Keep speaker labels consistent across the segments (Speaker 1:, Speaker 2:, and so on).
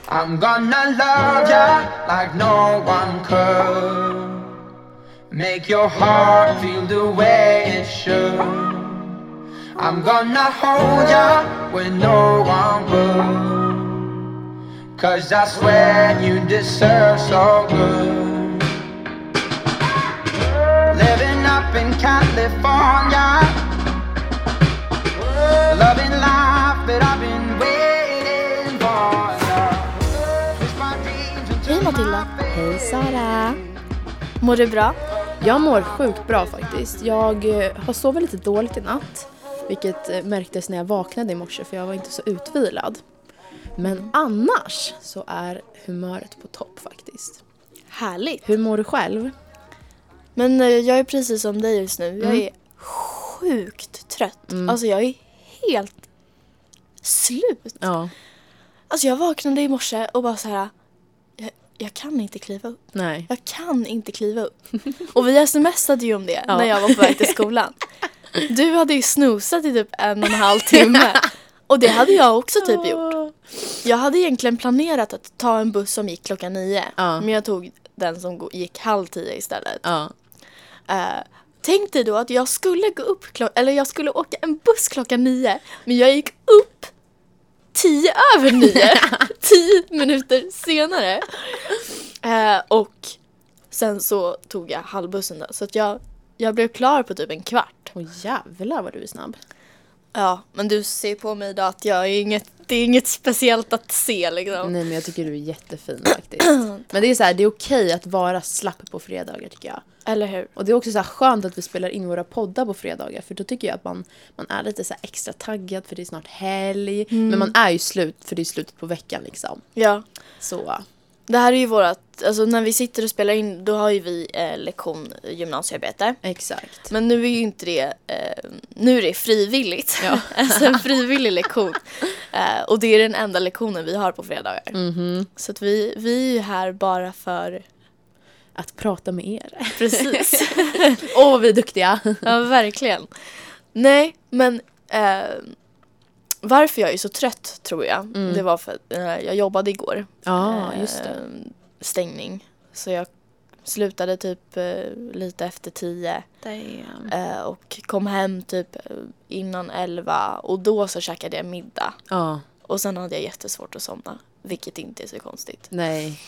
Speaker 1: I'm gonna love ya like no one could. Make your heart feel the way it should. I'm gonna hold ya when no one will. 'Cause I swear you deserve so good. Living up in California, loving life that I've been waiting for.
Speaker 2: Hej Matilda.
Speaker 3: Hej Sara.
Speaker 2: Mår du bra?
Speaker 3: Jag mår sjukt bra faktiskt. Jag har sovit lite dåligt i natt. Vilket märktes när jag vaknade i morse, för jag var inte så utvilad. Men annars så är humöret på topp faktiskt.
Speaker 2: Härligt.
Speaker 3: Hur mår du själv?
Speaker 2: Men jag är precis som dig just nu. Jag är sjukt trött. Alltså jag är helt slut.
Speaker 3: Ja.
Speaker 2: Alltså jag vaknade i morse och bara så här. Jag kan inte kliva upp.
Speaker 3: Nej.
Speaker 2: Jag kan inte kliva upp. Och vi smsade ju om det när jag var på väg till skolan. Du hade ju snosat i typ 1,5 timme. Och det hade jag också typ gjort. Jag hade egentligen planerat att ta en buss som gick klockan 9. Men jag tog den som gick 9:30 istället. Tänk dig då att jag skulle gå upp jag skulle åka en buss klockan 9. Men jag gick upp 9:10. 10 minuter senare. Och sen så tog jag halvbussen då. Så att jag blev klar på typ en kvart.
Speaker 3: Åh jävlar vad du är snabb.
Speaker 2: Ja, men du ser på mig idag att det är inget speciellt att se liksom.
Speaker 3: Nej, men jag tycker du är jättefin faktiskt. Men det är så här, det är okej att vara slapp på fredagar tycker jag.
Speaker 2: Eller hur?
Speaker 3: Och det är också så här skönt att vi spelar in våra poddar på fredagar. För då tycker jag att man är lite så här extra taggad, för det är snart helg. Men man är ju slut, för det är slutet på veckan liksom.
Speaker 2: Ja.
Speaker 3: Så.
Speaker 2: Det här är ju vårat, alltså när vi sitter och spelar in, då har ju vi lektion gymnasiearbete.
Speaker 3: Exakt.
Speaker 2: Men nu är ju inte det, nu är det frivilligt. Ja. Alltså en frivillig lektion. Och det är den enda lektionen vi har på fredagar. Så att vi är ju här bara för
Speaker 3: att prata med er.
Speaker 2: Precis.
Speaker 3: Vi är duktiga.
Speaker 2: Ja, verkligen. Nej, men varför jag är så trött tror jag. Det var för att jag jobbade igår.
Speaker 3: Ja, just det.
Speaker 2: Stängning. Så jag slutade typ lite efter 10. Och kom hem typ innan 11. Och då så käkade jag middag.
Speaker 3: Ja.
Speaker 2: Och sen hade jag jättesvårt att somna. Vilket inte är så konstigt.
Speaker 3: Nej.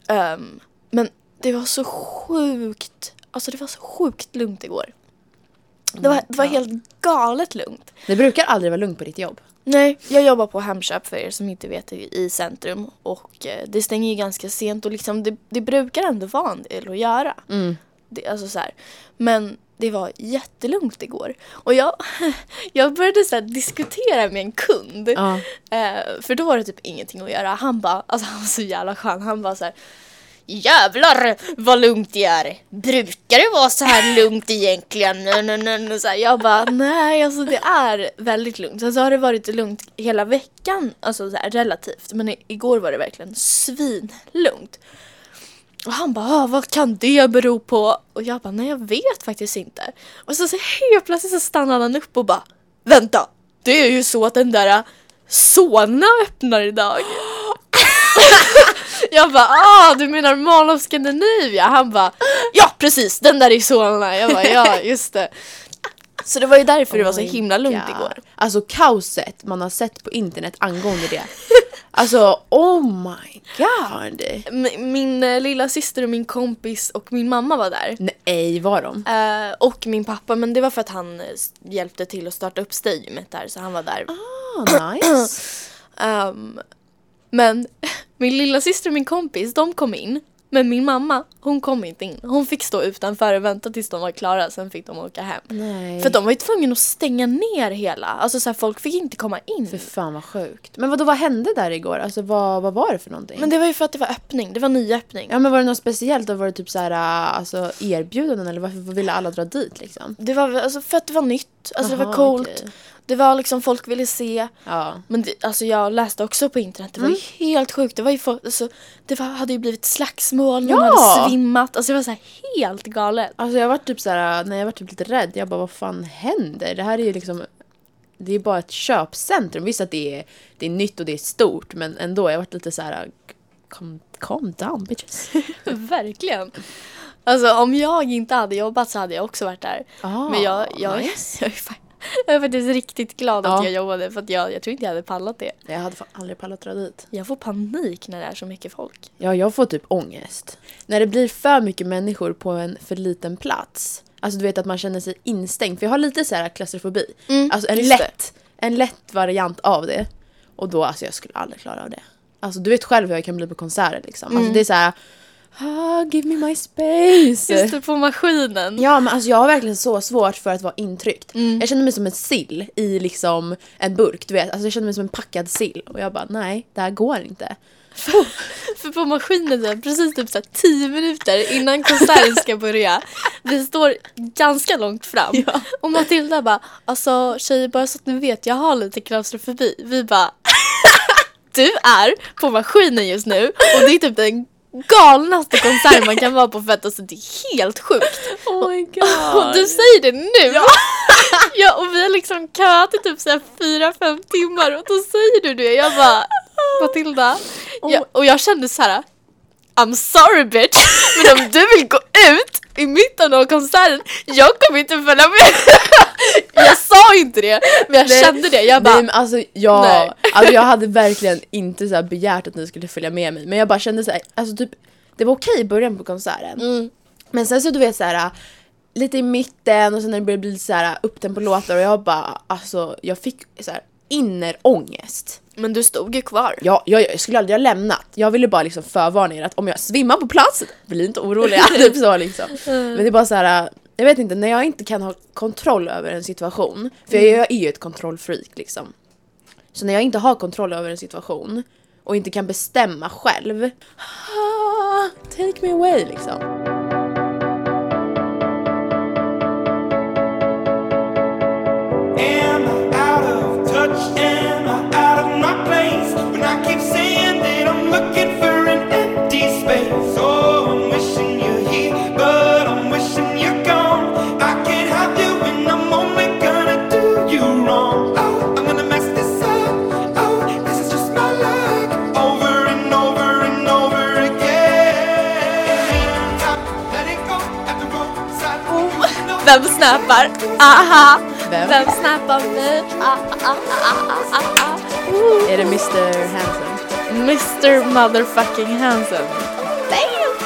Speaker 2: Men det var så sjukt. Alltså det var så sjukt lugnt igår. Det var helt galet lugnt.
Speaker 3: Det brukar aldrig vara lugnt på ditt jobb.
Speaker 2: Nej, jag jobbar på Hemköp för er som inte vet, i centrum. Och det stänger ju ganska sent. Och liksom det brukar ändå vara en del att göra. Alltså så här. Men det var jättelugnt igår. Och jag började så här diskutera med en kund. För då var det typ ingenting att göra. Han var så jävla skön. Han bara så här: jävlar vad lugnt det är. Brukar det vara så här lugnt egentligen? Så här, jag bara, nej, alltså det är väldigt lugnt. Sen så har det varit lugnt hela veckan, alltså så här, relativt. Men igår var det verkligen svinlugnt. Och han bara, vad kan det bero på? Och jag bara, nej, jag vet faktiskt inte. Och så helt plötsligt så stannade han upp och bara, vänta, det är ju så att den där Solna öppnar idag. Jag bara, du menar Mall of Scandinavia? Han bara, ja precis, den där är Solna. Jag bara, ja just det. Så det var ju därför det var så himla lugnt igår.
Speaker 3: Alltså kaoset man har sett på internet angående det. Alltså, oh my god.
Speaker 2: Min lilla syster och min kompis och min mamma var där.
Speaker 3: Nej, var de?
Speaker 2: Och min pappa, men det var för att han hjälpte till att starta upp stadiumet där. Så han var där.
Speaker 3: Nice.
Speaker 2: Men min lilla syster och min kompis, de kom in. Men min mamma, hon kom inte in. Hon fick stå utanför och vänta tills de var klara. Sen fick de åka hem.
Speaker 3: Nej.
Speaker 2: För de var ju tvungna att stänga ner hela. Alltså så här, folk fick inte komma in.
Speaker 3: För fan vad sjukt. Men vad hände där igår? Alltså vad var det för någonting?
Speaker 2: Men det var ju för att det var öppning. Det var nyöppning.
Speaker 3: Ja, men var det något speciellt? Då var det typ så här, alltså erbjudanden? Eller varför ville alla dra dit liksom?
Speaker 2: Det var alltså för att det var nytt. Alltså det var coolt. Okay. Det var liksom, folk ville se.
Speaker 3: Ja.
Speaker 2: Men alltså jag läste också på internet. Det var ju helt sjukt. Det var ju alltså, hade ju blivit slagsmål. Någon hade svimmat. Alltså det var så här helt galet.
Speaker 3: Alltså jag var typ så här, när jag var typ lite rädd. Jag bara, vad fan händer? Det här är ju liksom det är bara ett köpcentrum. Visst att det är nytt och det är stort, men ändå jag har varit lite så här calm down bitches.
Speaker 2: Verkligen. Alltså om jag inte hade jobbat så hade jag också varit där. Men jag
Speaker 3: nice.
Speaker 2: jag är faktiskt riktigt glad att jag jobbade, för att jag tror inte jag hade pallat det.
Speaker 3: Jag hade fan aldrig pallat dra dit.
Speaker 2: Jag får panik när det är så mycket folk.
Speaker 3: Ja, jag får typ ångest. När det blir för mycket människor på en för liten plats. Alltså du vet att man känner sig instängd. För jag har lite så här klaustrofobi. Alltså en lätt variant av det. Och då, alltså jag skulle aldrig klara av det. Alltså du vet själv hur jag kan bli på konserter liksom. Alltså det är så här, give me my space.
Speaker 2: Just det, på maskinen.
Speaker 3: Ja, men alltså jag har verkligen så svårt för att vara intryckt. Jag känner mig som en sill i liksom en burk, du vet. Alltså jag känner mig som en packad sill. Och jag bara, nej, det här går inte.
Speaker 2: För på maskinen är precis typ så här 10 minuter innan konserten ska börja. Vi står ganska långt fram. Ja. Och Matilda bara, alltså tjejer, bara så att ni vet, jag har lite klaustrofobi. Vi bara, du är på maskinen just nu. Och det är typ den galnaste konsert man kan vara på, för att alltså, det är helt sjukt.
Speaker 3: Oh my god.
Speaker 2: Och du säger det nu. Ja, och vi har liksom köat i typ så här 4-5 timmar. Och då säger du det. Jag bara, Matilda. Och jag kände så här, I'm sorry bitch, men om du vill gå ut i mitten av konserten, jag kommer inte följa med. Jag sa inte det, men jag kände det. Jag bara,
Speaker 3: nej, men alltså, jag hade verkligen inte så här begärt att ni skulle följa med mig. Men jag bara kände så här, alltså typ, det var okej i början på konserten. Men sen så du vet så här, lite i mitten och sen när det började bli så här upptempo-låtar, och jag bara, alltså jag fick så här innerångest.
Speaker 2: men du stod ju kvar.
Speaker 3: Ja, jag skulle aldrig ha lämnat. Jag ville bara liksom förvarna er att om jag svimmar på plats, blir inte orolig. Typ så liksom. Men det är bara så här, jag vet inte, när jag inte kan ha kontroll över en situation. För jag är ju ett kontrollfreak liksom. Så när jag inte har kontroll över en situation och inte kan bestämma själv, take me away liksom.
Speaker 2: Vem snappar? Aha! Vem snappar mig?
Speaker 3: Är det Mr. Hansen?
Speaker 2: Mr. motherfucking Hansen. Damn!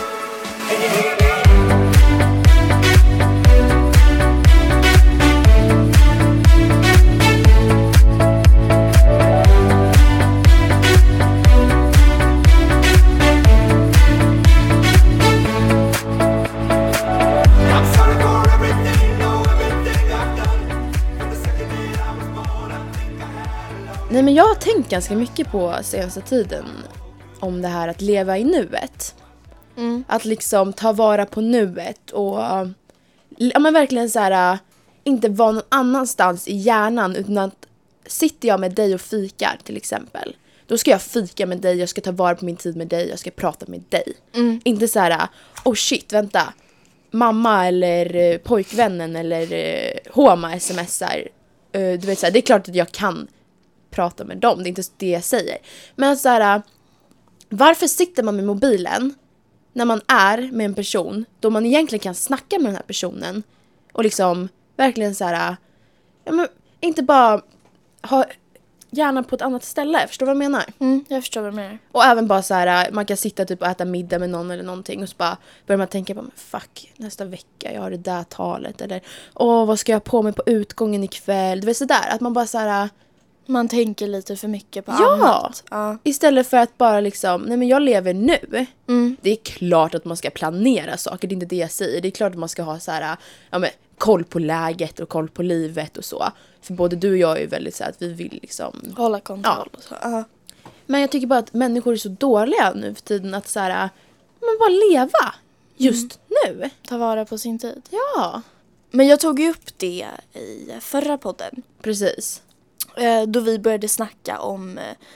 Speaker 3: Nej, men jag har tänkt ganska mycket på senaste tiden om det här att leva i nuet. Att liksom ta vara på nuet och ja, men verkligen så här, inte vara någon annanstans i hjärnan, utan att sitter jag med dig och fikar till exempel, då ska jag fika med dig, jag ska ta vara på min tid med dig, jag ska prata med dig. Inte så här, oh shit, vänta, mamma eller pojkvännen eller Homa smsar. Du vet så här, det är klart att jag kan prata med dem, det är inte det jag säger. Men så här, varför sitter man med mobilen när man är med en person då man egentligen kan snacka med den här personen och liksom verkligen så här, ja, men inte bara ha hjärnan på ett annat ställe, förstår du vad jag menar?
Speaker 2: Jag förstår vad du menar.
Speaker 3: Och även bara så här, man kan sitta typ och äta middag med någon eller någonting och så bara börjar man tänka på, men fuck, nästa vecka jag har det där talet, eller vad ska jag ha på mig på utgången ikväll, du vet sådär, att man bara så här,
Speaker 2: man tänker lite för mycket på annat. Ja.
Speaker 3: Istället för att bara liksom, nej men jag lever nu. Det är klart att man ska planera saker, det är inte det jag säger. Det är klart att man ska ha så här, ja, men, koll på läget och koll på livet och så. För både du och jag är ju väldigt så här att vi vill liksom
Speaker 2: hålla kontroll och så.
Speaker 3: Men jag tycker bara att människor är så dåliga nu för tiden att så här, men bara leva just nu.
Speaker 2: Ta vara på sin tid.
Speaker 3: Ja.
Speaker 2: Men jag tog ju upp det i förra podden.
Speaker 3: Precis.
Speaker 2: Då vi började snacka om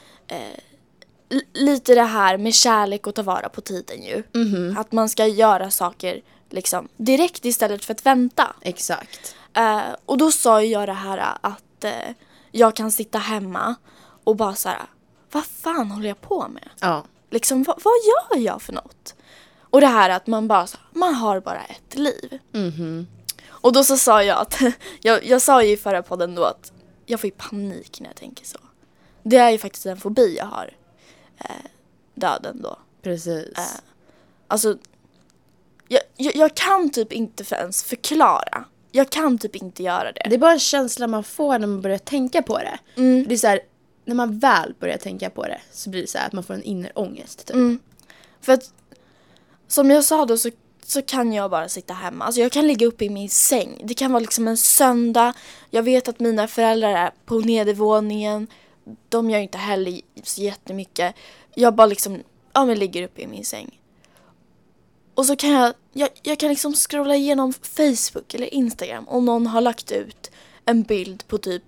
Speaker 2: lite det här med kärlek och ta vara på tiden ju. Att man ska göra saker liksom direkt istället för att vänta.
Speaker 3: Exakt.
Speaker 2: Och då sa jag det här att jag kan sitta hemma och bara så här, vad fan håller jag på med?
Speaker 3: Ja.
Speaker 2: Liksom, vad gör jag för något? Och det här att man bara så, man har bara ett liv. Och då så sa jag att, jag sa ju i förra podden då att jag får ju panik när jag tänker så. Det är ju faktiskt en fobi jag har. Döden då.
Speaker 3: Precis.
Speaker 2: Alltså, jag kan typ inte ens förklara. Jag kan typ inte göra det.
Speaker 3: Det är bara en känsla man får när man börjar tänka på det. Det är så här, när man väl börjar tänka på det så blir det så här att man får en inre ångest typ.
Speaker 2: För att, som jag sa då så kan jag bara sitta hemma. Alltså jag kan ligga uppe i min säng. Det kan vara liksom en söndag. Jag vet att mina föräldrar är på nedervåningen. De gör inte heller så jättemycket. Jag bara liksom, men ligger uppe i min säng. Och så kan jag kan liksom scrolla igenom Facebook eller Instagram och någon har lagt ut en bild på typ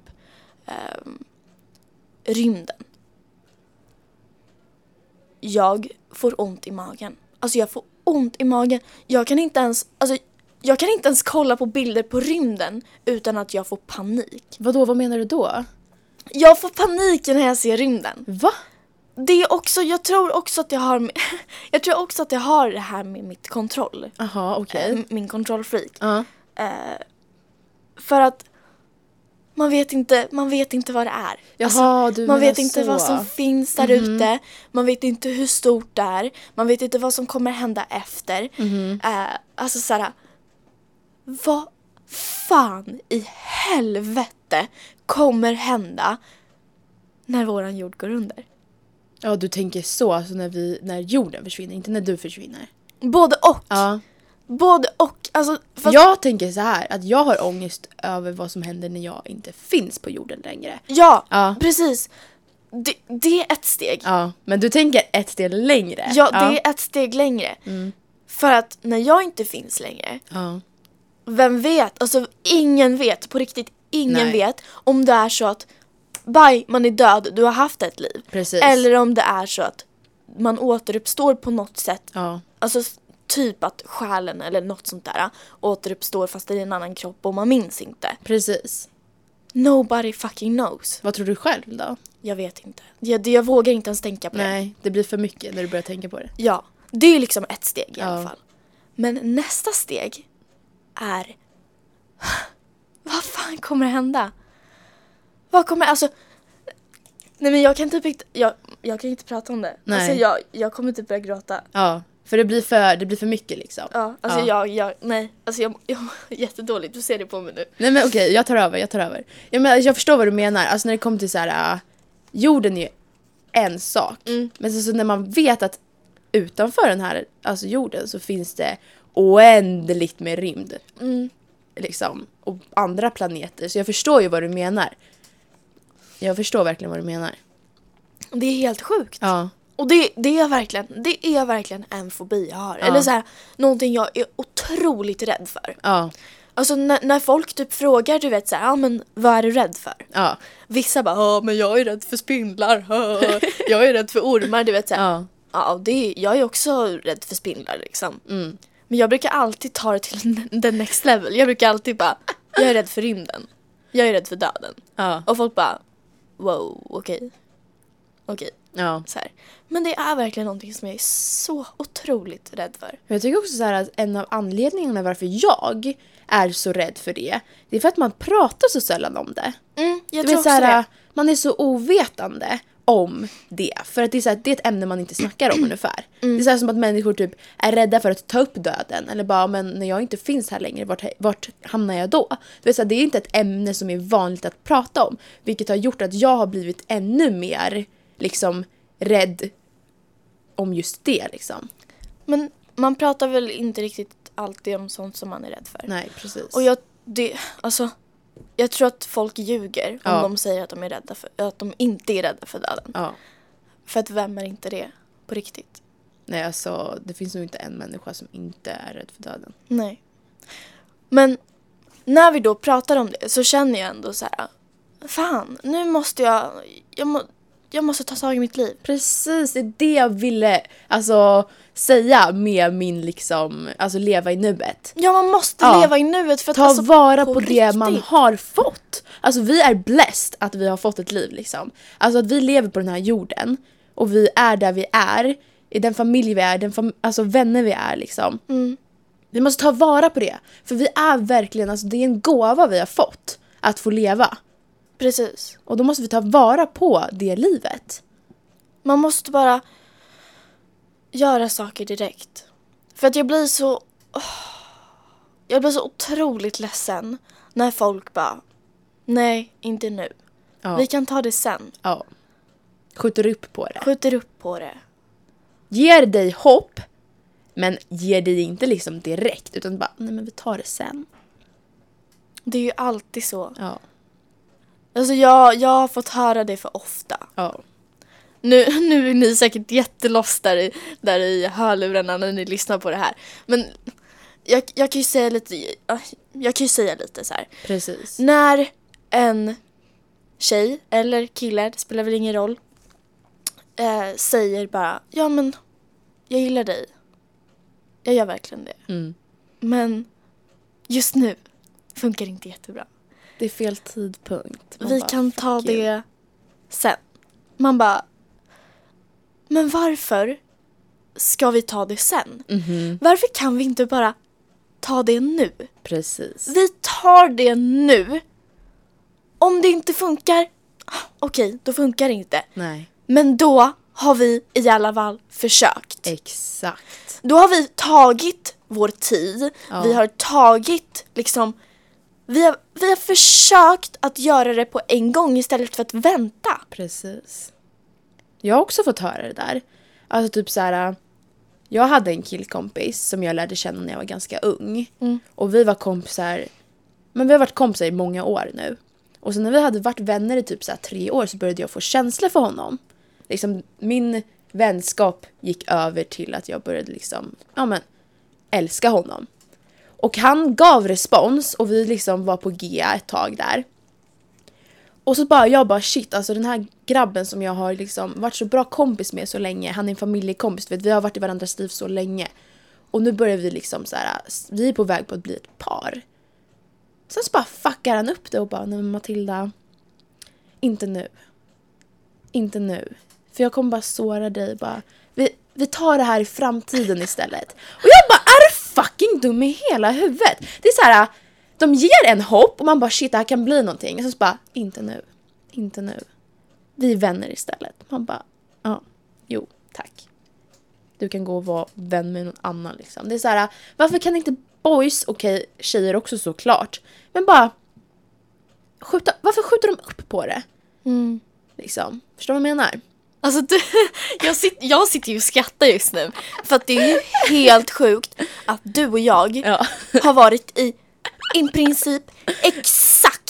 Speaker 2: rymden. Jag får ont i magen. Alltså jag får ont i magen. Jag kan inte ens kolla på bilder på rymden utan att jag får panik.
Speaker 3: Vadå, vad menar du då?
Speaker 2: Jag får panik när jag ser rymden.
Speaker 3: Va?
Speaker 2: Det är också, jag tror också att jag har det här med mitt kontroll.
Speaker 3: Aha, okej.
Speaker 2: Min kontrollfreak.
Speaker 3: Ja.
Speaker 2: För att man vet inte vad det är.
Speaker 3: Jaha, du
Speaker 2: man
Speaker 3: menar
Speaker 2: vet inte
Speaker 3: så.
Speaker 2: vad som finns där ute. Man vet inte hur stort det är. Man vet inte vad som kommer hända efter. Alltså såhär, vad fan i helvete kommer hända när våran jord går under?
Speaker 3: Ja, du tänker så, alltså när jorden försvinner, inte när du försvinner.
Speaker 2: Både och.
Speaker 3: Ja.
Speaker 2: Både och. Alltså,
Speaker 3: Jag tänker så här, att jag har ångest över vad som händer när jag inte finns på jorden längre.
Speaker 2: Ja, precis. Det är ett steg.
Speaker 3: Ja, men du tänker ett steg längre.
Speaker 2: Ja, det är ett steg längre. För att när jag inte finns längre, vem vet? Alltså ingen vet, på riktigt ingen vet om det är så att man är död, du har haft ett liv.
Speaker 3: Precis.
Speaker 2: Eller om det är så att man återuppstår på något sätt.
Speaker 3: Ja.
Speaker 2: Alltså typ att själen eller något sånt där återuppstår fast i en annan kropp och man minns inte.
Speaker 3: Precis.
Speaker 2: Nobody fucking knows.
Speaker 3: Vad tror du själv då?
Speaker 2: Jag vet inte. Jag vågar inte ens tänka på det.
Speaker 3: Nej, det blir för mycket när du börjar tänka på det.
Speaker 2: Ja, det är liksom ett steg i alla fall. Men nästa steg är vad fan kommer hända? Vad kommer, alltså nej men jag kan typ inte jag kan inte prata om det.
Speaker 3: Nej.
Speaker 2: Alltså jag kommer typ börja gråta.
Speaker 3: Ja, för det blir för mycket liksom.
Speaker 2: Ja, alltså jag är jättedåligt. Du ser det på mig nu.
Speaker 3: Nej men okej, jag tar över. Jag förstår vad du menar. Alltså när det kommer till så här, jorden är ju en sak. Men så när man vet att utanför den här, alltså jorden, så finns det oändligt med rymd. Liksom, och andra planeter. Så jag förstår ju vad du menar. Jag förstår verkligen vad du menar.
Speaker 2: Det är helt sjukt.
Speaker 3: Ja.
Speaker 2: Och det är verkligen en fobi jag har. Eller så här, någonting jag är otroligt rädd för.
Speaker 3: Ja.
Speaker 2: Alltså när folk typ frågar, du vet så här, men vad är du rädd för?
Speaker 3: Ja.
Speaker 2: Vissa bara, men jag är rädd för spindlar. Jag är rädd för ormar, du vet så här. Ja, jag är också rädd för spindlar liksom. Men jag brukar alltid ta det till the next level. Jag brukar alltid bara, jag är rädd för rymden. Jag är rädd för döden.
Speaker 3: Ja.
Speaker 2: Och folk bara, wow, okej.
Speaker 3: Ja.
Speaker 2: Så här. Men det är verkligen någonting som jag är så otroligt rädd för.
Speaker 3: Jag tycker också så här att en av anledningarna varför jag är så rädd för det är för att man pratar så sällan om det.
Speaker 2: Jag
Speaker 3: Du
Speaker 2: tror
Speaker 3: vet, så
Speaker 2: också
Speaker 3: här,
Speaker 2: det.
Speaker 3: man är så ovetande om det. För att det är, så här, det är ett ämne man inte snackar om ungefär. Det är så här som att människor typ är rädda för att ta upp döden. Eller bara, men när jag inte finns här längre, vart hamnar jag då? Du vet, så här, det är inte ett ämne som är vanligt att prata om. Vilket har gjort att jag har blivit ännu mer liksom rädd om just det liksom.
Speaker 2: Men man pratar väl inte riktigt alltid om sånt som man är rädd för.
Speaker 3: Nej, precis.
Speaker 2: Och jag tror att folk ljuger om de säger att de är rädda för, att de inte är rädda för döden.
Speaker 3: Ja.
Speaker 2: För att vem är inte det på riktigt?
Speaker 3: Nej, alltså det finns nog inte en människa som inte är rädd för döden.
Speaker 2: Nej. Men när vi då pratar om det så känner jag ändå så här, fan, nu måste jag måste ta tag i mitt liv.
Speaker 3: Precis, det är det jag ville säga med min liksom, leva i nuet.
Speaker 2: Ja, man måste leva i nuet för att
Speaker 3: ta vara på
Speaker 2: riktigt.
Speaker 3: det man har fått. Alltså vi är blessed att vi har fått ett liv liksom. Alltså att vi lever på den här jorden och vi är där vi är, i den familj vi är, vänner vi är liksom. Vi måste ta vara på det, för vi är verkligen, det är en gåva vi har fått att få leva.
Speaker 2: Precis.
Speaker 3: Och då måste vi ta vara på det livet.
Speaker 2: Man måste bara göra saker direkt. För att jag blir så otroligt ledsen när folk bara, nej, inte nu.
Speaker 3: Ja.
Speaker 2: Vi kan ta det sen.
Speaker 3: Ja. Skjuter upp på det. Ger dig hopp, men ger dig inte liksom direkt, utan bara, nej men vi tar det sen.
Speaker 2: Det är ju alltid så.
Speaker 3: Ja.
Speaker 2: Alltså jag har fått höra det för ofta.
Speaker 3: Ja.
Speaker 2: Nu är ni säkert jättelost där i hörlurarna när ni lyssnar på det här. Men jag kan ju säga lite så här.
Speaker 3: Precis.
Speaker 2: När en tjej eller kille, det spelar väl ingen roll, säger bara, ja men jag gillar dig. Jag gör verkligen det. Men just nu funkar det inte jättebra.
Speaker 3: Det är fel tidpunkt.
Speaker 2: Vi kan ta det sen. Man bara, men varför ska vi ta det sen? Varför kan vi inte bara ta det nu?
Speaker 3: Precis.
Speaker 2: Vi tar det nu. Om det inte funkar, okej, då funkar det inte.
Speaker 3: Nej.
Speaker 2: Men då har vi i alla fall försökt.
Speaker 3: Exakt.
Speaker 2: Då har vi tagit vår tid.
Speaker 3: Ja.
Speaker 2: Vi har tagit liksom, vi har försökt att göra det på en gång istället för att vänta.
Speaker 3: Precis. Jag har också fått höra det där. Alltså typ så här, jag hade en killkompis som jag lärde känna när jag var ganska ung. Och vi var kompisar, men vi har varit kompisar i många år nu. Och sen när vi hade varit vänner i typ så här 3 år så började jag få känslor för honom. Liksom min vänskap gick över till att jag började liksom, älska honom. Och han gav respons och vi liksom var på G ett tag där. Och så jag shit, alltså den här grabben som jag har liksom varit så bra kompis med så länge, han är en familjekompis, vi har varit i varandras liv så länge. Och nu börjar vi liksom så här, vi är på väg på att bli ett par. Sen så bara fuckar han upp det och bara, nej men Matilda, inte nu. För jag kommer bara såra dig, bara, vi tar det här i framtiden istället. Och jag bara, är du fucking dum i hela huvudet? Det är så här, de ger en hopp och man bara, shit, det här kan bli någonting. Och så bara, inte nu. Vi är vänner istället. Man bara, jo, tack. Du kan gå och vara vän med någon annan liksom. Det är så här, varför kan inte boys, okej, tjejer också såklart, men bara varför skjuter de upp på det? Liksom, förstår du vad jag menar?
Speaker 2: Alltså jag sitter ju och skrattar just nu. För att det är ju helt sjukt att du och jag har varit i princip exakt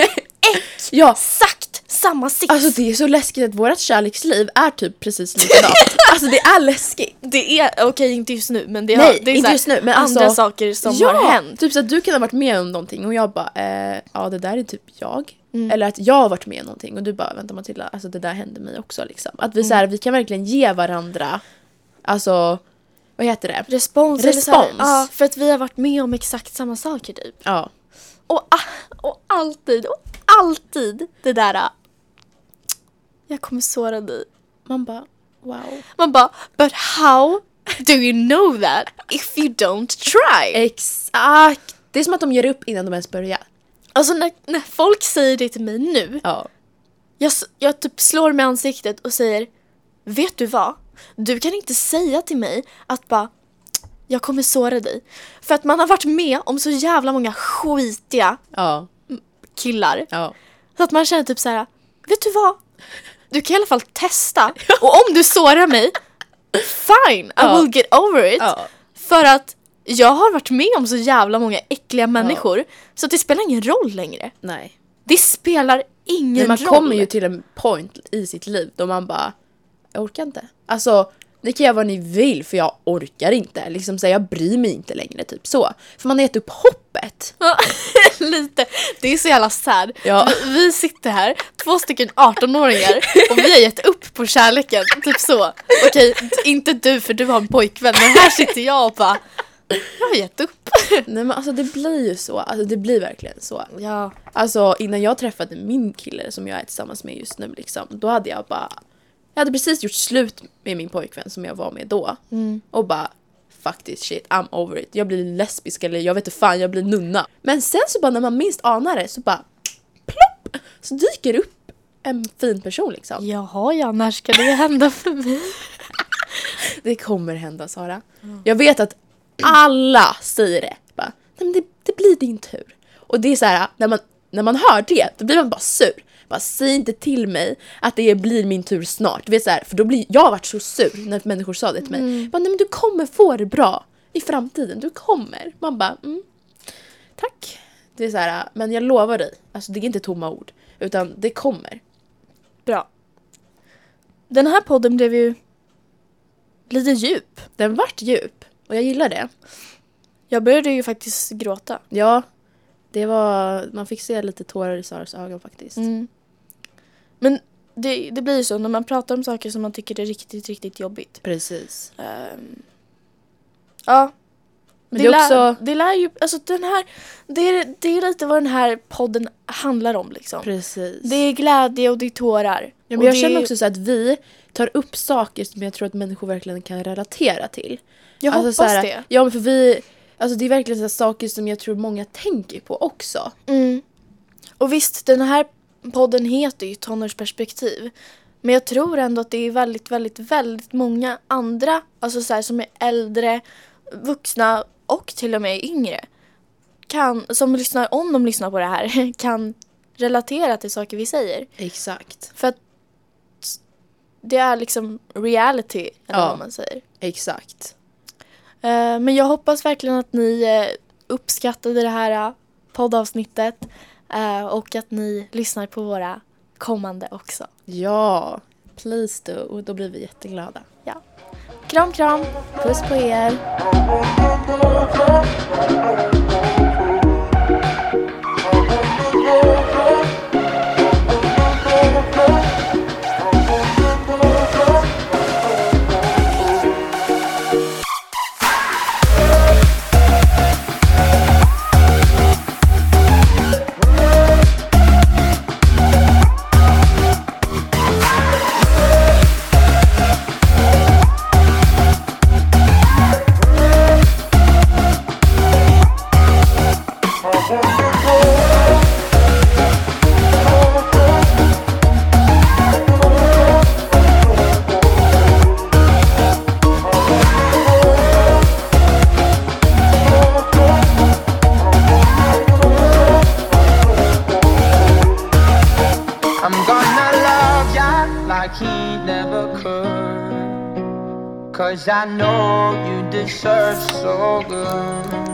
Speaker 2: samma sits.
Speaker 3: Alltså det är så läskigt att vårt kärleksliv är typ precis likadant. Alltså det är läskigt.
Speaker 2: Det är okej, inte just nu, men det är
Speaker 3: inte just nu, men
Speaker 2: andra
Speaker 3: alltså,
Speaker 2: saker som har hänt.
Speaker 3: Typ så att du kan ha varit med om någonting och jag bara, ja det där är typ jag. Eller att jag har varit med om någonting och du bara, vänta Matilda, alltså det där hände mig också liksom. Att vi så här, vi kan verkligen ge varandra, alltså, vad heter det?
Speaker 2: Respons. Ja, för att vi har varit med om exakt samma saker typ.
Speaker 3: Ja.
Speaker 2: Och alltid det där, jag kommer såra dig.
Speaker 3: Man bara, wow.
Speaker 2: Man bara, but how do you know that if you don't try?
Speaker 3: Exakt. Det är som att de ger upp innan de ens börjar.
Speaker 2: Alltså när folk säger det till mig nu, jag typ slår mig i ansiktet och säger, vet du vad? Du kan inte säga till mig att bara, jag kommer såra dig. För att man har varit med om så jävla många skitiga killar.
Speaker 3: Ja.
Speaker 2: Så att man känner typ så här, vet du vad? Du kan i alla fall testa. Och om du sårar mig, fine, I will get over it. För att jag har varit med om så jävla många äckliga människor. Så det spelar ingen roll längre.
Speaker 3: Nej.
Speaker 2: Det spelar ingen roll.
Speaker 3: Men man kommer ju till en point i sitt liv då man bara, jag orkar inte. Alltså, Ni kan göra vad ni vill för jag orkar inte. Liksom så här, jag bryr mig inte längre, typ så. För man har gett upp hoppet.
Speaker 2: Ja, lite. Det är så jävla sad.
Speaker 3: Ja.
Speaker 2: Vi sitter här, 2 stycken 18-åringar och vi har gett upp på kärleken. Typ så. Okej, inte du för du har en pojkvän, men här sitter jag och bara, jag har gett upp.
Speaker 3: Nej men alltså det blir ju så. Alltså det blir verkligen så.
Speaker 2: Ja.
Speaker 3: Alltså innan jag träffade min kille som jag är tillsammans med just nu liksom, då hade jag hade precis gjort slut med min pojkvän som jag var med då. Och bara, fuck this shit, I'm over it. Jag blir lesbisk eller jag vet inte fan, jag blir nunna. Men sen så bara när man minst anar det så bara, plopp! Så dyker upp en fin person liksom.
Speaker 2: Jaha, ja, när ska det hända för mig?
Speaker 3: Det kommer hända, Sara. Jag vet att alla säger det. Bara, nej, men det blir din tur. Och det är så här, när man hör det, då blir man bara sur. Bara, säg inte till mig att det blir min tur snart. Du vet, så här, för då blir jag har varit så sur när människor sa det till mig. Bara, nej, men du kommer få det bra i framtiden. Du kommer. Man bara, tack. Det är så här, men jag lovar dig. Alltså det är inte tomma ord. Utan det kommer.
Speaker 2: Bra. Den här podden blev ju lite djup.
Speaker 3: Den vart djup. Och jag gillar det.
Speaker 2: Jag började ju faktiskt gråta.
Speaker 3: Ja, det var, man fick se lite tårar i Saras ögon faktiskt.
Speaker 2: Men det blir ju så när man pratar om saker som man tycker är riktigt, riktigt jobbigt.
Speaker 3: Precis.
Speaker 2: Ja.
Speaker 3: Men
Speaker 2: Det lär ju, alltså den här, det är lite vad den här podden handlar om liksom.
Speaker 3: Precis.
Speaker 2: Det är glädje och det är tårar.
Speaker 3: Ja, men
Speaker 2: och
Speaker 3: jag känner också så att vi tar upp saker som jag tror att människor verkligen kan relatera till.
Speaker 2: Jag
Speaker 3: alltså,
Speaker 2: hoppas
Speaker 3: så här,
Speaker 2: det.
Speaker 3: Ja, men för vi, alltså det är verkligen så här saker som jag tror många tänker på också.
Speaker 2: Och visst, den här podden heter ju tonårsperspektiv. Men jag tror ändå att det är väldigt, väldigt, väldigt många andra, alltså så här, som är äldre, vuxna och till och med yngre, som lyssnar, om de lyssnar på det här, kan relatera till saker vi säger.
Speaker 3: Exakt.
Speaker 2: För att det är liksom reality, eller vad man säger.
Speaker 3: Exakt.
Speaker 2: Men jag hoppas verkligen att ni uppskattade det här poddavsnittet och att ni lyssnar på våra kommande också.
Speaker 3: Ja, please do. Och då blir vi jätteglada.
Speaker 2: Ja. Kram, kram.
Speaker 3: Puss på er.
Speaker 1: I'm gonna love ya like he never could, 'cause I know you deserve so good.